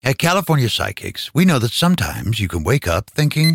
At California Psychics, we know that sometimes you can wake up thinking,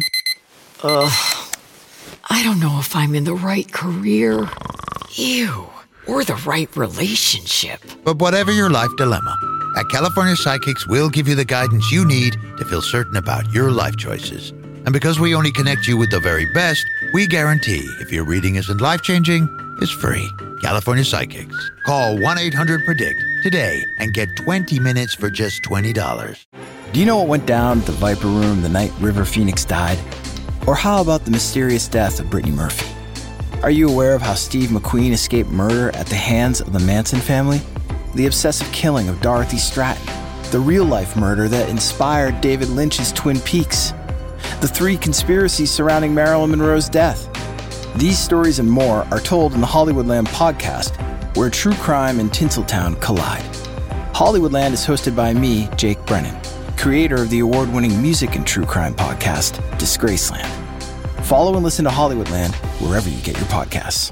I don't know if I'm in the right career. Ew. Or the right relationship. But whatever your life dilemma, at California Psychics, we'll give you the guidance you need to feel certain about your life choices. And because we only connect you with the very best, we guarantee if your reading isn't life-changing, it's free. California Psychics. Call 1-800-PREDICT today and get 20 minutes for just $20. Do you know what went down at the Viper Room the night River Phoenix died? Or how about the mysterious death of Brittany Murphy? Are you aware of how Steve McQueen escaped murder at the hands of the Manson family? The obsessive killing of Dorothy Stratton? The real-life murder that inspired David Lynch's Twin Peaks? The 3 conspiracies surrounding Marilyn Monroe's death? These stories and more are told in the Hollywoodland podcast, where true crime and Tinseltown collide. Hollywoodland is hosted by me, Jake Brennan, creator of the award-winning music and true crime podcast, Disgraceland. Follow and listen to Hollywoodland wherever you get your podcasts.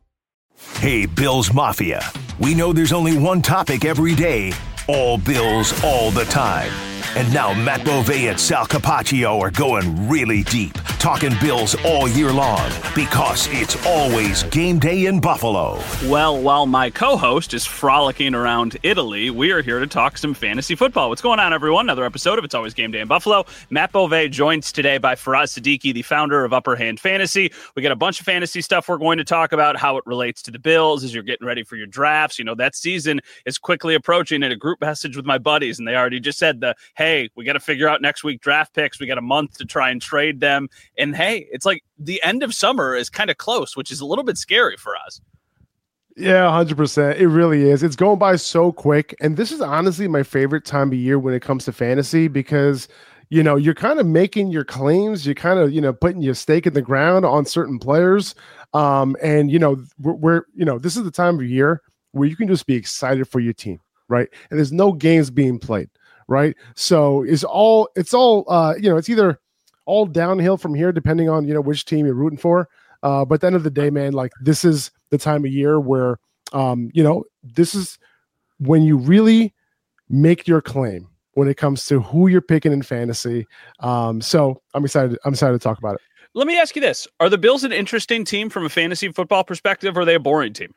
Hey, Bills Mafia. We know there's only one topic every day. All Bills, all the time. And now Matt Bovee and Sal Capaccio are going really deep, talking Bills all year long, because it's always game day in Buffalo. Well, while my co-host is frolicking around Italy, we are here to talk some fantasy football. What's going on, everyone? Another episode of It's Always Game Day in Buffalo. Matt Bovee joins today by Faraz Siddiqui, the founder of Upper Hand Fantasy. We got a bunch of fantasy stuff we're going to talk about, how it relates to the Bills as you're getting ready for your drafts. You know, that season is quickly approaching. In a group message with my buddies, and they already just said hey, we got to figure out next week draft picks. We got a month to try and trade them. And hey, it's like the end of summer is kind of close, which is a little bit scary for us. Yeah, 100%. It really is. It's going by so quick. And this is honestly my favorite time of year when it comes to fantasy, because, you know, you're kind of making your claims. You're kind of, you know, putting your stake in the ground on certain players. And, you know, we're you know, this is the time of year where you can just be excited for your team, right? And there's no games being played. Right. So it's all you know, it's either all downhill from here, depending on, you know, which team you're rooting for. But at the end of the day, man, like this is the time of year where, you know, this is when you really make your claim when it comes to who you're picking in fantasy. So I'm excited to talk about it. Let me ask you this. Are the Bills an interesting team from a fantasy football perspective, or are they a boring team?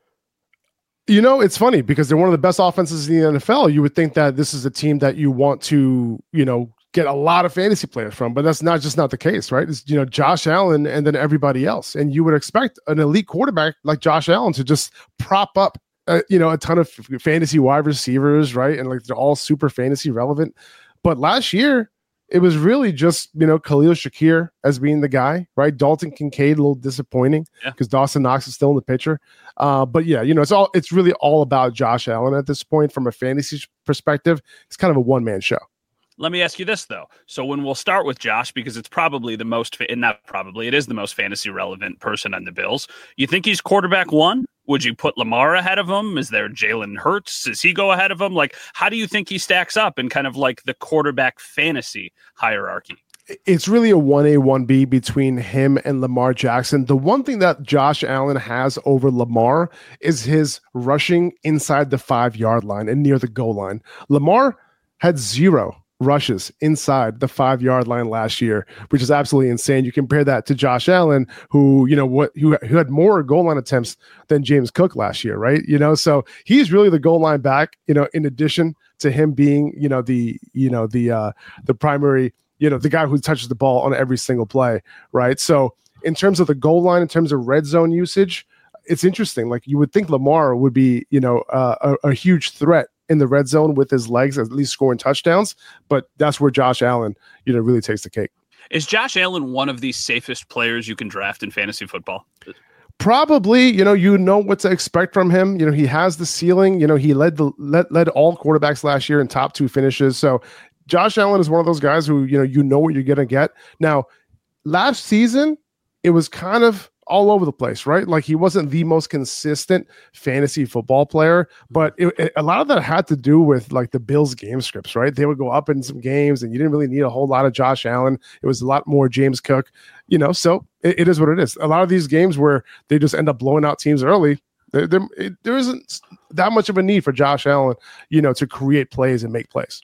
You know, it's funny because they're one of the best offenses in the NFL. You would think that this is a team that you want to, you know, get a lot of fantasy players from, but that's not the case, right? It's, you know, Josh Allen and then everybody else. And you would expect an elite quarterback like Josh Allen to just prop up, you know, a ton of fantasy wide receivers, right? And like they're all super fantasy relevant. But last year, it was really just, you know, Khalil Shakir as being the guy, right? Dalton Kincaid, a little disappointing because Dawson Knox is still in the picture. But yeah, you know, it's really all about Josh Allen at this point from a fantasy perspective. It's kind of a one-man show. Let me ask you this, though. So when we'll start with Josh, because it's probably the most, it is the most fantasy relevant person on the Bills. You think he's quarterback one? Would you put Lamar ahead of him? Is there Jalen Hurts? Does he go ahead of him? Like, how do you think he stacks up in kind of like the quarterback fantasy hierarchy? It's really a 1A, 1B between him and Lamar Jackson. The one thing that Josh Allen has over Lamar is his rushing inside the 5-yard line and near the goal line. Lamar had 0 rushes inside the 5-yard line last year, which is absolutely insane. You compare that to Josh Allen, who, you know, who had more goal line attempts than James Cook last year, right? You know, so he's really the goal line back, you know, in addition to him being, the primary, you know, the guy who touches the ball on every single play, right? So in terms of the goal line, in terms of red zone usage, it's interesting. Like you would think Lamar would be, you know, a huge threat in the red zone with his legs, at least scoring touchdowns. But that's where Josh Allen, you know, really takes the cake. Is Josh Allen one of the safest players you can draft in fantasy football? Probably, you know what to expect from him. You know, he has the ceiling. You know, he led all quarterbacks last year in top 2 finishes. So Josh Allen is one of those guys who, you know what you're going to get. Now, last season, it was kind of all over the place, right? Like he wasn't the most consistent fantasy football player, but a lot of that had to do with like the Bills game scripts, right? They would go up in some games and you didn't really need a whole lot of Josh Allen. It was a lot more James Cook, you know, so it is what it is. A lot of these games where they just end up blowing out teams early, there isn't that much of a need for Josh Allen, you know, to create plays and make plays.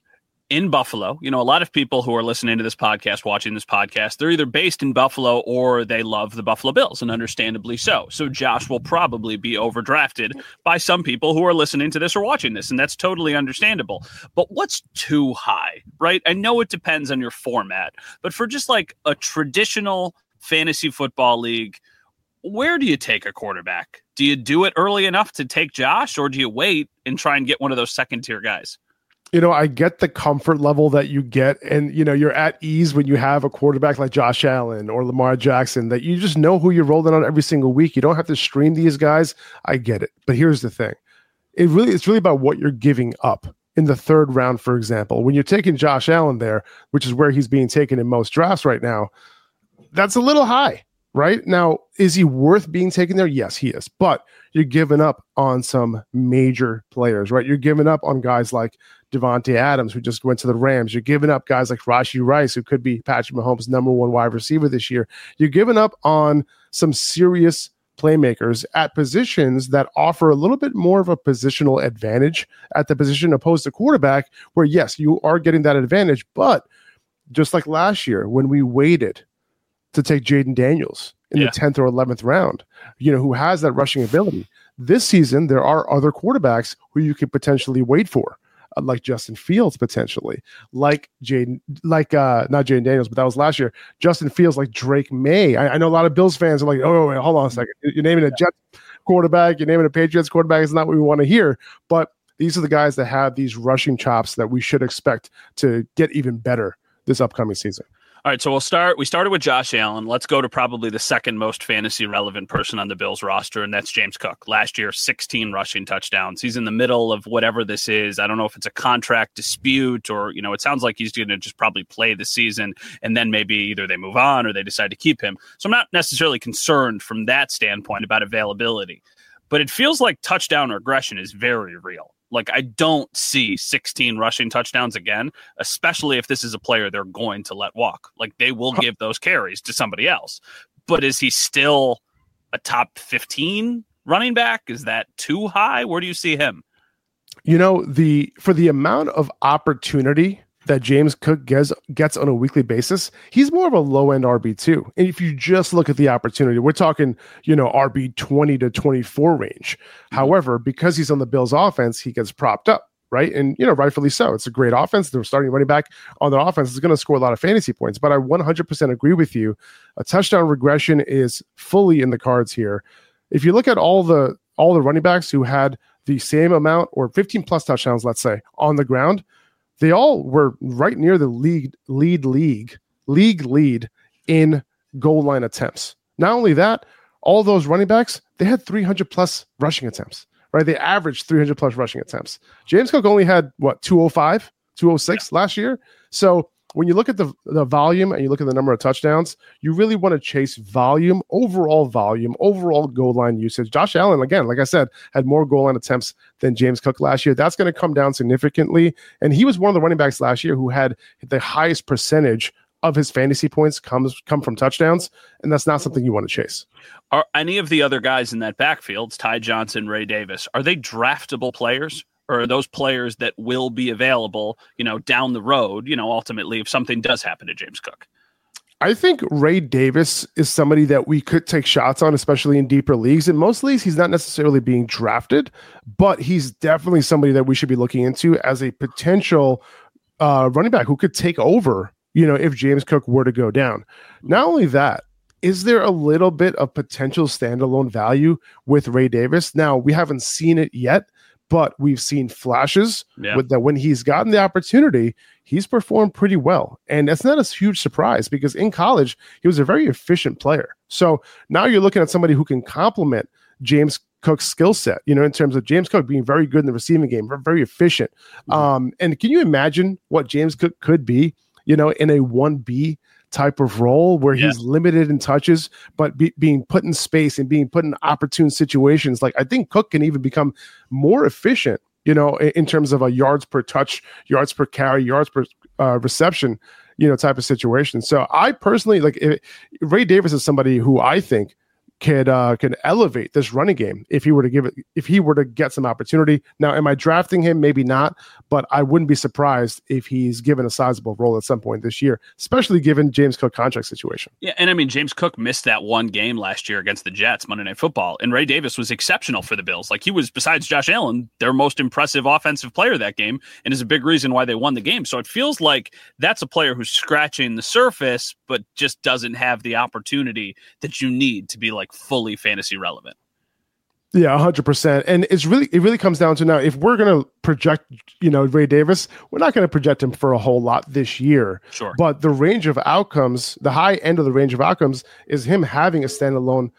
in Buffalo. A lot of people who are listening to this podcast, watching this podcast, they're either based in Buffalo or they love the Buffalo Bills, and understandably so. So Josh will probably be overdrafted by some people who are listening to this or watching this, and that's totally understandable. But what's too high, right? I know it depends on your format, but for just like a traditional fantasy football league, where do you take a quarterback? Do you do it early enough to take Josh, or do you wait and try and get one of those second-tier guys? I get the comfort level that you get, and you're at ease when you have a quarterback like Josh Allen or Lamar Jackson that you just know who you're rolling on every single week. You don't have to stream these guys. I get it. But here's the thing. It's really about what you're giving up in the third round, for example. When you're taking Josh Allen there, which is where he's being taken in most drafts right now, that's a little high, right? Now, is he worth being taken there? Yes, he is. But you're giving up on some major players, right? You're giving up on guys like Devontae Adams, who just went to the Rams. You're giving up guys like Rashee Rice, who could be Patrick Mahomes' number one wide receiver this year. You're giving up on some serious playmakers at positions that offer a little bit more of a positional advantage at the position opposed to quarterback, where, yes, you are getting that advantage. But just like last year, when we waited to take Jaden Daniels in the 10th or 11th round, who has that rushing ability. This season, there are other quarterbacks who you could potentially wait for, like Justin Fields, potentially, not Jaden Daniels, but that was last year. Justin Fields, like Drake May. I know a lot of Bills fans are like, oh, wait, hold on a second. You're naming a Jets quarterback, you're naming a Patriots quarterback. It's not what we want to hear. But these are the guys that have these rushing chops that we should expect to get even better this upcoming season. All right, so we started with Josh Allen. Let's go to probably the second most fantasy relevant person on the Bills roster, and that's James Cook. Last year, 16 rushing touchdowns. He's in the middle of whatever this is. I don't know if it's a contract dispute or, it sounds like he's going to just probably play the season, and then maybe either they move on or they decide to keep him. So I'm not necessarily concerned from that standpoint about availability, but it feels like touchdown regression is very real. Like, I don't see 16 rushing touchdowns again, especially if this is a player they're going to let walk. Like, they will give those carries to somebody else. But is he still a top 15 running back? Is that too high? Where do you see him? For the amount of opportunity that James Cook gets on a weekly basis, he's more of a low-end RB2. And if you just look at the opportunity, we're talking, RB 20 to 24 range. However, because he's on the Bills offense, he gets propped up, right? And, rightfully so. It's a great offense. They're starting running back on their offense is going to score a lot of fantasy points. But I 100% agree with you. A touchdown regression is fully in the cards here. If you look at all the running backs who had the same amount or 15 plus touchdowns, let's say, on the ground, they all were right near the league lead in goal line attempts. Not only that, all those running backs, they had 300 plus rushing attempts, right? They averaged 300 plus rushing attempts. James Cook only had 205, 206 last year. So when you look at the volume and you look at the number of touchdowns, you really want to chase volume, overall goal line usage. Josh Allen, again, like I said, had more goal line attempts than James Cook last year. That's going to come down significantly. And he was one of the running backs last year who had the highest percentage of his fantasy points come from touchdowns. And that's not something you want to chase. Are any of the other guys in that backfield, Ty Johnson, Ray Davis, are they draftable players? Or are those players that will be available, down the road, ultimately, if something does happen to James Cook? I think Ray Davis is somebody that we could take shots on, especially in deeper leagues. In most leagues, he's not necessarily being drafted, but he's definitely somebody that we should be looking into as a potential running back who could take over, if James Cook were to go down. Not only that, is there a little bit of potential standalone value with Ray Davis? Now, we haven't seen it yet, but we've seen flashes with that when he's gotten the opportunity, he's performed pretty well. And that's not a huge surprise because in college, he was a very efficient player. So now you're looking at somebody who can complement James Cook's skill set, in terms of James Cook being very good in the receiving game, very efficient. And can you imagine what James Cook could be, in a 1B type of role where he's limited in touches, but being put in space and being put in opportune situations? Like, I think Cook can even become more efficient, in terms of a yards per touch, yards per carry, yards per reception, type of situation. So I personally Ray Davis is somebody who I think could elevate this running game if he were to get some opportunity. Now, am I drafting him? Maybe not, but I wouldn't be surprised if he's given a sizable role at some point this year, especially given James Cook contract situation. Yeah, and I mean, James Cook missed that one game last year against the Jets, Monday Night Football, and Ray Davis was exceptional for the Bills. Like, he was, besides Josh Allen, their most impressive offensive player that game, and is a big reason why they won the game. So it feels like that's a player who's scratching the surface, but just doesn't have the opportunity that you need to be like fully fantasy relevant. Yeah, 100%. And it really comes down to, now, if we're going to project, Ray Davis, we're not going to project him for a whole lot this year. Sure. But the range of outcomes, the high end of the range of outcomes, is him having a standalone,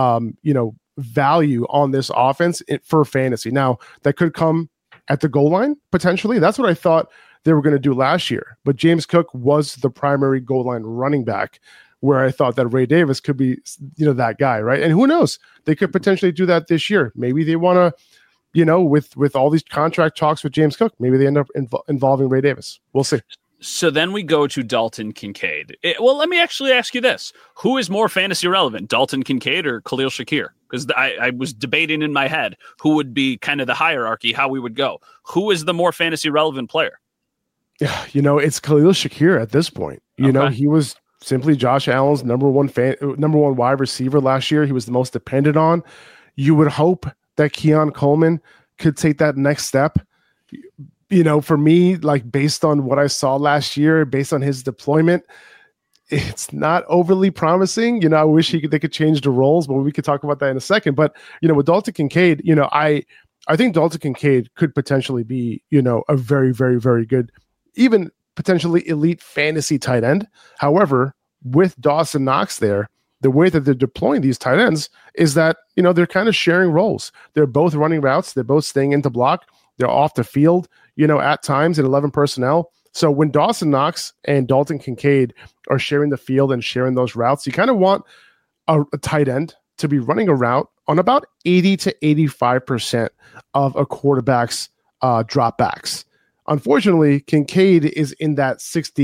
value on this offense for fantasy. Now, that could come at the goal line, potentially. That's what I thought they were going to do last year. But James Cook was the primary goal line running back, where I thought that Ray Davis could be, that guy, right? And who knows? They could potentially do that this year. Maybe they want to, with all these contract talks with James Cook, maybe they end up involving Ray Davis. We'll see. So then we go to Dalton Kincaid. Well, let me actually ask you this. Who is more fantasy relevant, Dalton Kincaid or Khalil Shakir? Because I was debating in my head who would be kind of the hierarchy, how we would go. Who is the more fantasy relevant player? Yeah, it's Khalil Shakir at this point. He was simply Josh Allen's number one wide receiver last year. He was the most dependent on. You would hope that Keon Coleman could take that next step. For me, like, based on what I saw last year, based on his deployment, it's not overly promising. I wish they could change the roles, but we could talk about that in a second. But, with Dalton Kincaid, I think Dalton Kincaid could potentially be, a very, very, very good, even potentially elite fantasy tight end. However, with Dawson Knox there, the way that they're deploying these tight ends is that, they're kind of sharing roles. They're both running routes. They're both staying into block. They're off the field, at times in 11 personnel. So when Dawson Knox and Dalton Kincaid are sharing the field and sharing those routes, you kind of want a tight end to be running a route on about 80 to 85% of a quarterback's dropbacks. Unfortunately, Kincaid is in that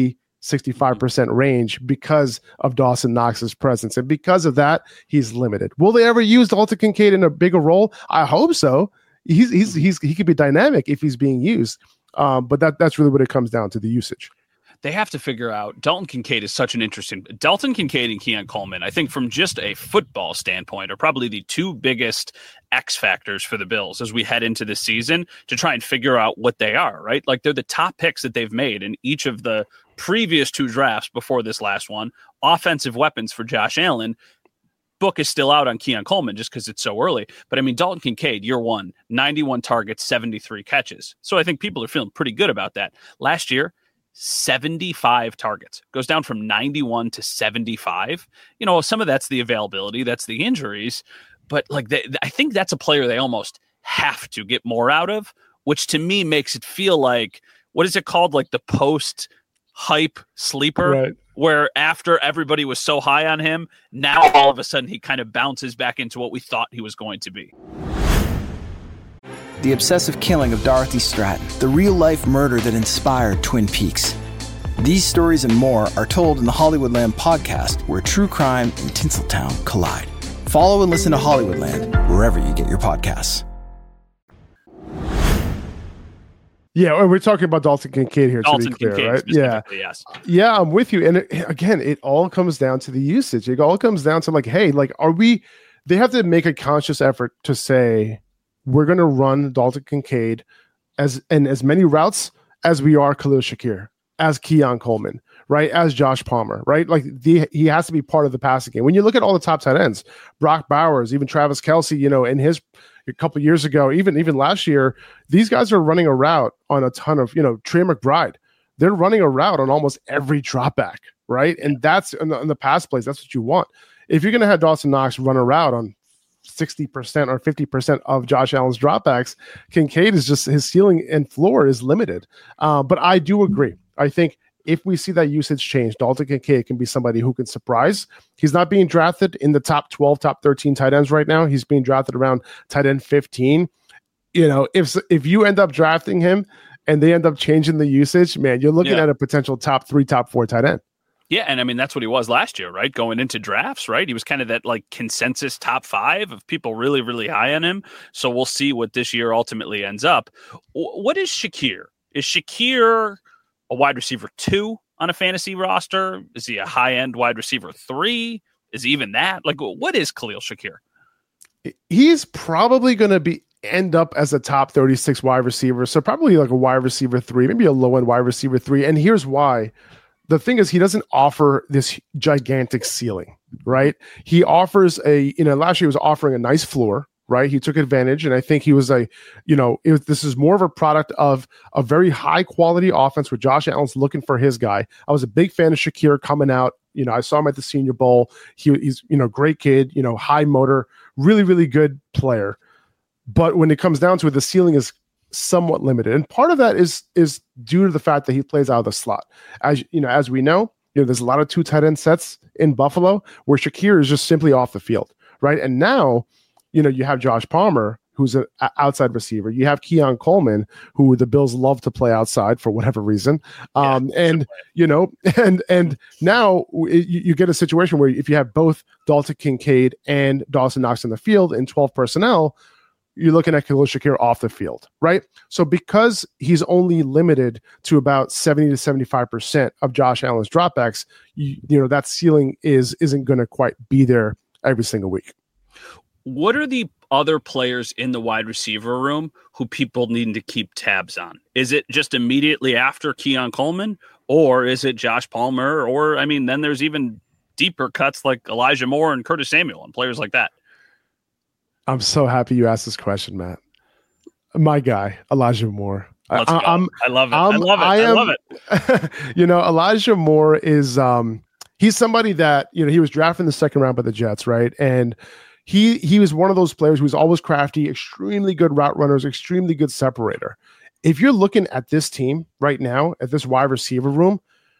65% range because of Dawson Knox's presence. And because of that, he's limited. Will they ever use Dalton Kincaid in a bigger role? I hope so. He could be dynamic if he's being used. But that's really what it comes down to, the usage. They have to figure out. Dalton Kincaid is such an interesting. Dalton Kincaid and Keon Coleman, I think, from just a football standpoint, are probably the two biggest X factors for the Bills as we head into this season to try and figure out what they are, right? Like, they're the top picks that they've made in each of the previous two drafts before this last one. Offensive weapons for Josh Allen. Book is still out on Keon Coleman just because it's so early. But I mean, Dalton Kincaid, year one, 91 targets, 73 catches. So I think people are feeling pretty good about that. Last year, 75 targets, goes down from 91 to 75. Some of that's the availability, that's the injuries, but like, I think that's a player they almost have to get more out of, which to me makes it feel like, what is it called? Like the post hype sleeper, right, where after everybody was so high on him, now all of a sudden he kind of bounces back into what we thought he was going to be. The obsessive killing of Dorothy Stratton, the real-life murder that inspired Twin Peaks. These stories and more are told in the Hollywoodland podcast, where true crime and Tinseltown collide. Follow and listen to Hollywoodland wherever you get your podcasts. Yeah, we're talking about Dalton Kincaid here, Dalton to be clear, Kincaid, right? Yeah, yes. Yeah, I'm with you. And again, it all comes down to the usage. It all comes down to like, hey, like, they have to make a conscious effort to say, we're going to run Dalton Kincaid as many routes as we are Khalil Shakir, as Keon Coleman, right? As Josh Palmer, right? Like, he has to be part of the passing game. When you look at all the top tight ends, Brock Bowers, even Travis Kelce, in his a couple of years ago, even last year, these guys are running a route on a ton of, Trey McBride. They're running a route on almost every drop back, right? And that's in the pass plays. That's what you want. If you're going to have Dawson Knox run a route on 60% or 50% of Josh Allen's dropbacks, Kincaid is just, his ceiling and floor is limited. But I do agree. I think if we see that usage change, Dalton Kincaid can be somebody who can surprise. He's not being drafted in the top 12, top 13 tight ends right now. He's being drafted around tight end 15. If you end up drafting him and they end up changing the usage, man, you're looking at a potential top 3, top 4 tight end. Yeah, and I mean, that's what he was last year, right? Going into drafts, right? He was kind of that like consensus top 5 of people really, really high on him. So we'll see what this year ultimately ends up. What is Shakir? Is Shakir a wide receiver 2 on a fantasy roster? Is he a high-end wide receiver 3? Is he even that? Like, what is Khalil Shakir? He's probably going to end up as a top 36 wide receiver. So probably like a wide receiver 3, maybe a low-end wide receiver 3. And here's why. The thing is, he doesn't offer this gigantic ceiling, right? He offers last year he was offering a nice floor, right? He took advantage. And I think he was this is more of a product of a very high quality offense where Josh Allen's looking for his guy. I was a big fan of Shakir coming out. I saw him at the Senior Bowl. He's great kid, high motor, really, really good player. But when it comes down to it, the ceiling is somewhat limited. And part of that is due to the fact that he plays out of the slot. As we know, there's a lot of 2 tight end sets in Buffalo where Shakir is just simply off the field, right? And now, you have Josh Palmer, who's an outside receiver. You have Keon Coleman, who the Bills love to play outside for whatever reason. And now you get a situation where if you have both Dalton Kincaid and Dawson Knox in the field in 12 personnel, you're looking at Khalil Shakir off the field, right? So because he's only limited to about 70 to 75% of Josh Allen's dropbacks, that ceiling isn't going to quite be there every single week. What are the other players in the wide receiver room who people need to keep tabs on? Is it just immediately after Keon Coleman, or is it Josh Palmer? Or, I mean, then there's even deeper cuts like Elijah Moore and Curtis Samuel and players like that. I'm so happy you asked this question, Matt. My guy, Elijah Moore. Let's go. I love it. I love it. Elijah Moore is he's somebody that, he was drafted in the second round by the Jets, right? And he was one of those players who was always crafty, extremely good route runners, extremely good separator. If you're looking at this team right now, at this wide receiver room,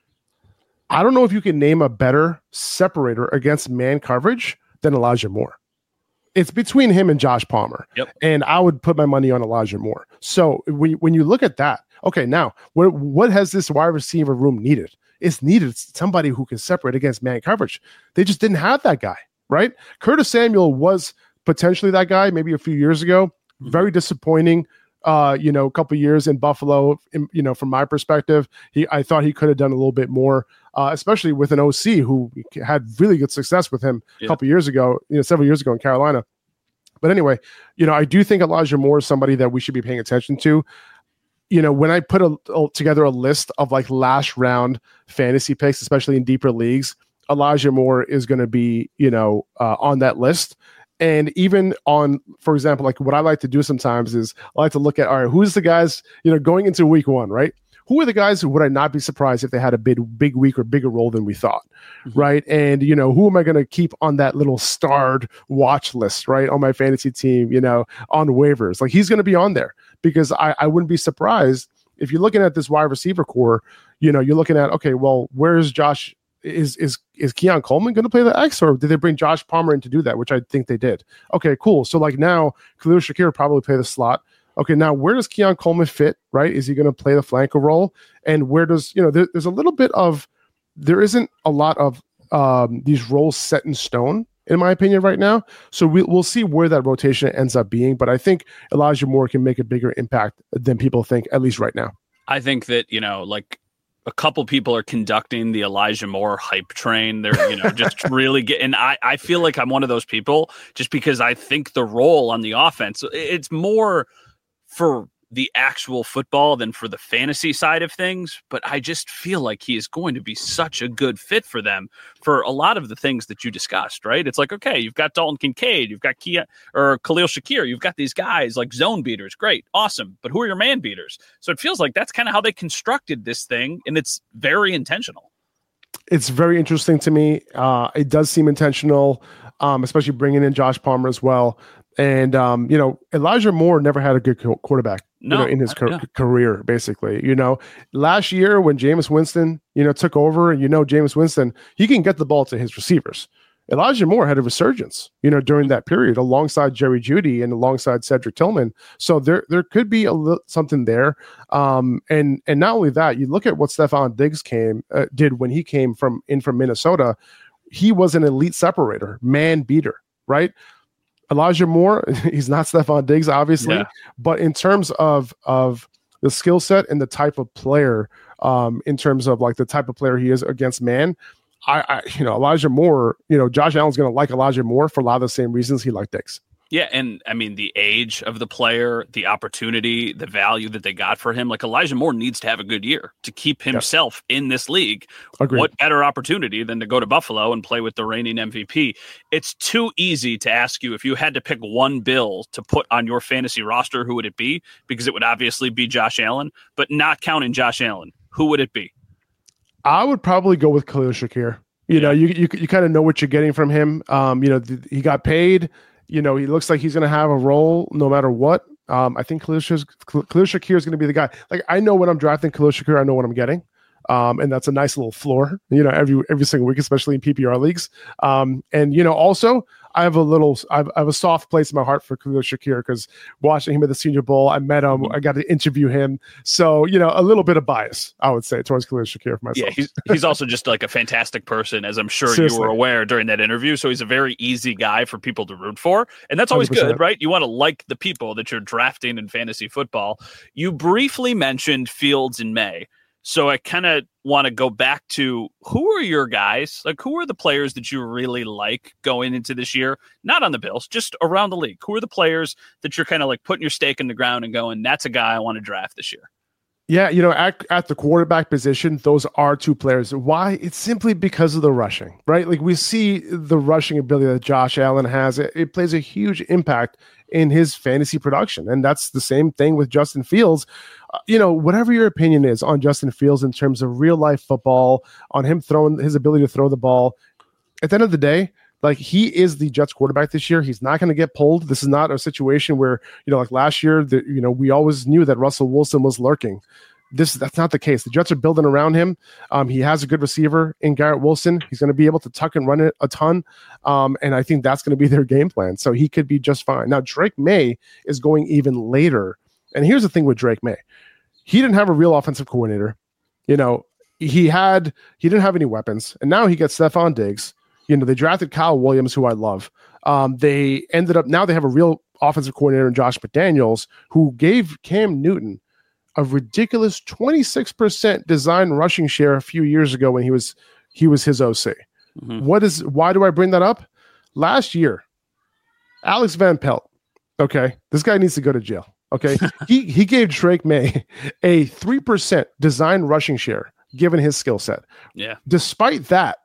I don't know if you can name a better separator against man coverage than Elijah Moore. It's between him and Josh Palmer. Yep. And I would put my money on Elijah Moore. So when you look at that, okay, now what has this wide receiver room needed? It's needed somebody who can separate against man coverage. They just didn't have that guy, right? Curtis Samuel was potentially that guy maybe a few years ago. Very disappointing, a couple years in Buffalo, from my perspective. I thought he could have done a little bit more, especially with an OC who had really good success with him a couple years ago, several years ago in Carolina. But anyway, I do think Elijah Moore is somebody that we should be paying attention to. When I put together a list of like last round fantasy picks, especially in deeper leagues, Elijah Moore is going to be, on that list. And even on, for example, like what I like to do sometimes is I like to look at, all right, who's the guys, going into week 1, right? Who are the guys who would I not be surprised if they had a big week or bigger role than we thought, right? And, who am I going to keep on that little starred watch list, right? On my fantasy team, on waivers. Like he's going to be on there because I wouldn't be surprised if you're looking at this wide receiver core, you're looking at, okay, well, where's Josh? Is Keon Coleman going to play the X, or did they bring Josh Palmer in to do that, which I think they did? Okay, cool. So like now Khalil Shakir probably play the slot. Okay, now where does Keon Coleman fit, right? Is he going to play the flanker role? And where does, there's a little bit of, there isn't a lot of these roles set in stone, in my opinion, right now. So we'll see where that rotation ends up being. But I think Elijah Moore can make a bigger impact than people think, at least right now. I think that, like a couple people are conducting the Elijah Moore hype train. They're, just really and I feel like I'm one of those people just because I think the role on the offense, it's more for the actual football than for the fantasy side of things. But I just feel like he is going to be such a good fit for them for a lot of the things that you discussed, right? It's like, okay, you've got Dalton Kincaid, you've got Khalil Shakir, you've got these guys like zone beaters. Great. Awesome. But who are your man beaters? So it feels like that's kind of how they constructed this thing. And it's very intentional. It's very interesting to me. It does seem intentional, especially bringing in Josh Palmer as well. And, Elijah Moore never had a good quarterback in his career, basically. Last year when Jameis Winston, took over, and Jameis Winston, he can get the ball to his receivers, Elijah Moore had a resurgence, during that period alongside Jerry Jeudy and alongside Cedric Tillman. So there could be something there. And not only that, you look at what Stephon Diggs did when he came from Minnesota. He was an elite separator, man beater, right? Elijah Moore, he's not Stephon Diggs, obviously, but in terms of the skill set and the type of player, in terms of like the type of player he is against man, Elijah Moore, Josh Allen's going to like Elijah Moore for a lot of the same reasons he liked Diggs. Yeah, and I mean, the age of the player, the opportunity, the value that they got for him, like Elijah Moore needs to have a good year to keep himself in this league. Agreed. What better opportunity than to go to Buffalo and play with the reigning MVP? It's too easy to ask you, if you had to pick one Bill to put on your fantasy roster, who would it be? Because it would obviously be Josh Allen, but not counting Josh Allen, who would it be? I would probably go with Khalil Shakir. You kind of know what you're getting from him. He got paid. He looks like he's going to have a role no matter what. I think Khalil Shakir is going to be the guy. Like, I know when I'm drafting Khalil Shakir, I know what I'm getting. And that's a nice little floor, every single week, especially in PPR leagues. Also I have a soft place in my heart for Khalil Shakir because watching him at the Senior Bowl, I met him, I got to interview him. So, a little bit of bias, I would say, towards Khalil Shakir for myself. Yeah, he's also just like a fantastic person, as I'm sure Seriously. You were aware during that interview. So he's a very easy guy for people to root for. And that's always 100%. Good, right? You want to like the people that you're drafting in fantasy football. You briefly mentioned Fields in May. So I kind of want to go back to, who are your guys? Like, who are the players that you really like going into this year? Not on the Bills, just around the league. Who are the players that you're kind of like putting your stake in the ground and going, that's a guy I want to draft this year? Yeah, at the quarterback position, those are two players. Why? It's simply because of the rushing, right? Like, we see the rushing ability that Josh Allen has. It plays a huge impact in his fantasy production. And that's the same thing with Justin Fields. Whatever your opinion is on Justin Fields in terms of real life football, on him throwing his ability to throw the ball, at the end of the day, like, he is the Jets quarterback this year. He's not going to get pulled. This is not a situation where, like last year, we always knew that Russell Wilson was lurking. That's not the case. The Jets are building around him. He has a good receiver in Garrett Wilson. He's going to be able to tuck and run it a ton. And I think that's going to be their game plan. So he could be just fine. Now, Drake May is going even later. And here's the thing with Drake May. He didn't have a real offensive coordinator. He didn't have any weapons. And now he gets Stephon Diggs. They drafted Kyle Williams, who I love. They ended up, now they have a real offensive coordinator in Josh McDaniels, who gave Cam Newton a ridiculous 26% design rushing share a few years ago when he was his OC. Mm-hmm. Why do I bring that up? Last year, Alex Van Pelt, okay, this guy needs to go to jail. Okay, he gave Drake May a 3% design rushing share given his skill set. Yeah. Despite that,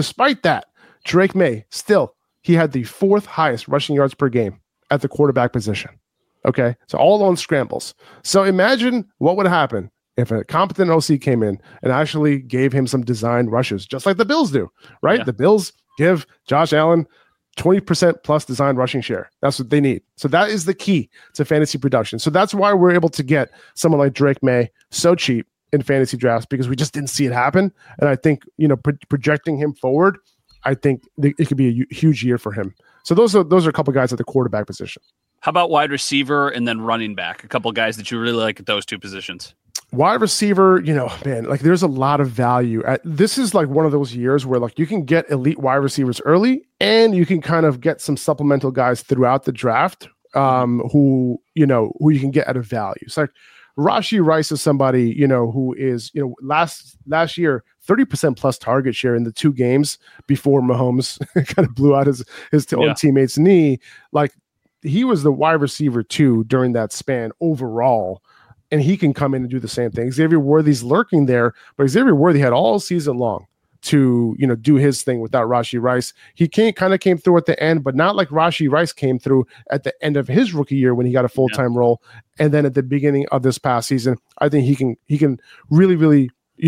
Drake May he had the fourth highest rushing yards per game at the quarterback position. Okay, so all on scrambles. So imagine what would happen if a competent OC came in and actually gave him some design rushes, just like the Bills do, right? Yeah. The Bills give Josh Allen 20% plus design rushing share. That's what they need. So that is the key to fantasy production. So that's why we're able to get someone like Drake May so cheap in fantasy drafts, because we just didn't see it happen. And I think, projecting him forward, I think it could be a huge year for him. So those are a couple guys at the quarterback position. How about wide receiver and then running back? A couple guys that you really like at those two positions. Wide receiver, man, like, there's a lot of value. This is like one of those years where, like, you can get elite wide receivers early, and you can kind of get some supplemental guys throughout the draft, who you can get at a value. It's like Rashee Rice is somebody, who is, last year, 30% plus target share in the 2 games before Mahomes kind of blew out his own teammate's knee. Like, he was the wide receiver 2 during that span overall. And he can come in and do the same thing. Xavier Worthy's lurking there, but Xavier Worthy had all season long to, do his thing without Rashee Rice. He came through at the end, but not like Rashee Rice came through at the end of his rookie year when he got a full-time role. And then at the beginning of this past season, I think he can really, really,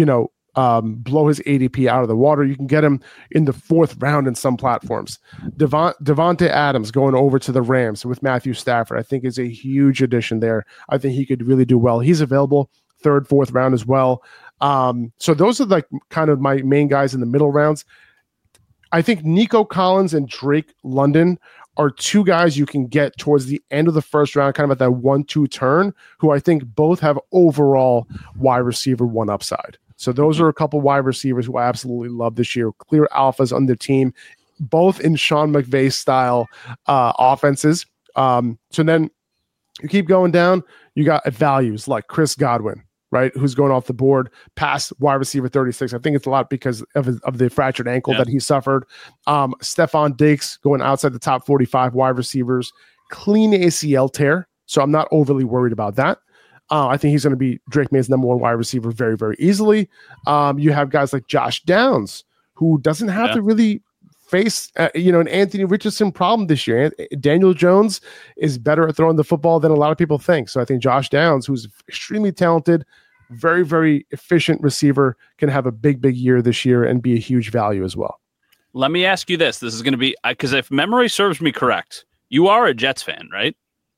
blow his ADP out of the water. You can get him in the 4th round in some platforms. Devontae Adams going over to the Rams with Matthew Stafford, I think, is a huge addition there. I think he could really do well. He's available 3rd, 4th round as well. So those are like kind of my main guys in the middle rounds. I think Nico Collins and Drake London are two guys you can get towards the end of the first round, kind of at that 1-2 turn, who I think both have overall wide receiver 1 upside. So those are a couple wide receivers who I absolutely love this year. Clear alphas on their team, both in Sean McVay style offenses. So then you keep going down, you got values like Chris Godwin, right, who's going off the board past wide receiver 36. I think it's a lot because of the fractured ankle that he suffered. Stephon Diggs going outside the top 45 wide receivers, clean ACL tear. So I'm not overly worried about that. I think he's going to be Drake May's number 1 wide receiver very, very easily. You have guys like Josh Downs, who doesn't have to really face an Anthony Richardson problem this year. Daniel Jones is better at throwing the football than a lot of people think. So I think Josh Downs, who's extremely talented, very, very efficient receiver, can have a big, big year this year and be a huge value as well. Let me ask you this. This is going to be, because if memory serves me correct, you are a Jets fan, right?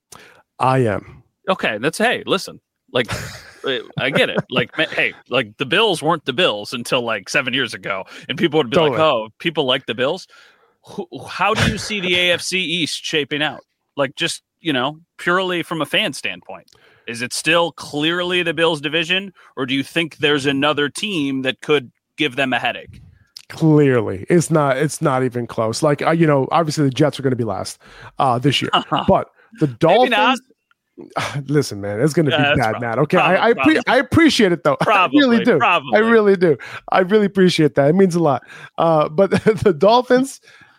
I am. Okay, listen, like, I get it. Like, hey, like the Bills weren't the Bills until like 7 years ago, and people would be like, "Oh, people like the Bills." How do you see the AFC East shaping out? Like, just purely from a fan standpoint, is it still clearly the Bills division, or do you think there's another team that could give them a headache? Clearly, it's not even close. Like, obviously the Jets are going to be last this year, but the Dolphins. Listen, man, it's going to be bad, Matt. Okay, I appreciate it though. Probably, I really do. Probably. I really do. I really appreciate that. It means a lot. But the Dolphins,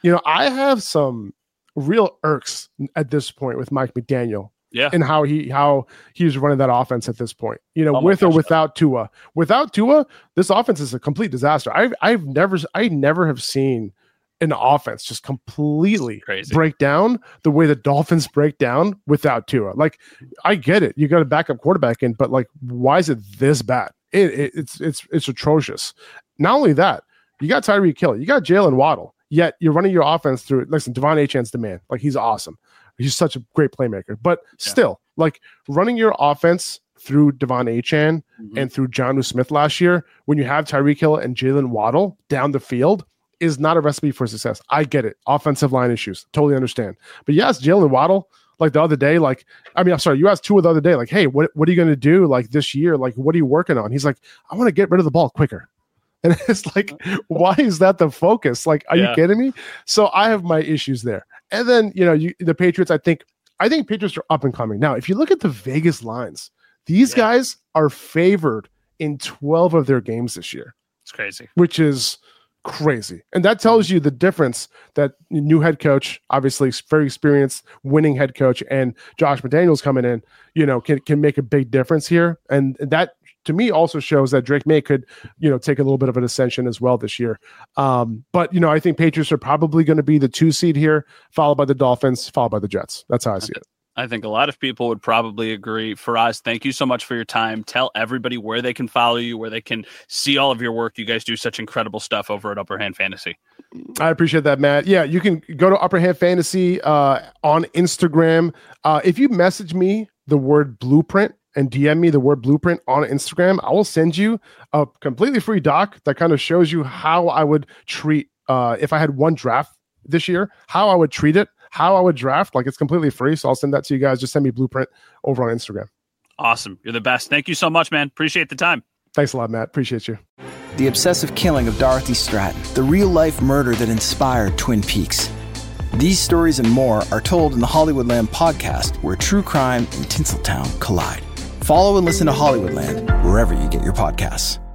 I have some real irks at this point with Mike McDaniel. Yeah, and how he's running that offense at this point. With or without Tua. Without Tua, this offense is a complete disaster. I never have seen an offense just completely break down the way the Dolphins break down without Tua. Like, I get it, you got a backup quarterback in, but like, why is it this bad? It's atrocious. Not only that, you got Tyreek Hill, you got Jalen Waddle, yet you're running your offense through. Listen, Devon Achane's the man. Like, he's awesome. He's such a great playmaker. But still, like, running your offense through Devon Achane and through Jonnu Smith last year, when you have Tyreek Hill and Jalen Waddle down the field, is not a recipe for success. I get it. Offensive line issues. Totally understand. But yes, Jalen Waddle, like the other day, you asked Tua the other day, like, hey, what are you going to do like this year? Like, what are you working on? He's like, I want to get rid of the ball quicker. And it's like, why is that the focus? Like, are you kidding me? So I have my issues there. And then, the Patriots, I think Patriots are up and coming. Now, if you look at the Vegas lines, these guys are favored in 12 of their games this year. It's crazy. Which is crazy. And that tells you the difference that new head coach, obviously very experienced winning head coach, and Josh McDaniels coming in, can make a big difference here. And that to me also shows that Drake May could, take a little bit of an ascension as well this year. But I think Patriots are probably going to be the 2 seed here, followed by the Dolphins, followed by the Jets. That's how I see it. I think a lot of people would probably agree. Faraz, thank you so much for your time. Tell everybody where they can follow you, where they can see all of your work. You guys do such incredible stuff over at Upper Hand Fantasy. I appreciate that, Matt. Yeah, you can go to Upper Hand Fantasy on Instagram. If you message me the word blueprint and DM me the word blueprint on Instagram, I will send you a completely free doc that kind of shows you how I would treat, if I had one draft this year, how I would treat it, how I would draft. Like, it's completely free. So I'll send that to you guys. Just send me blueprint over on Instagram. Awesome. You're the best. Thank you so much, man. Appreciate the time. Thanks a lot, Matt. Appreciate you. The obsessive killing of Dorothy Stratton, the real-life murder that inspired Twin Peaks. These stories and more are told in the Hollywoodland podcast, where true crime and Tinseltown collide. Follow and listen to Hollywoodland wherever you get your podcasts.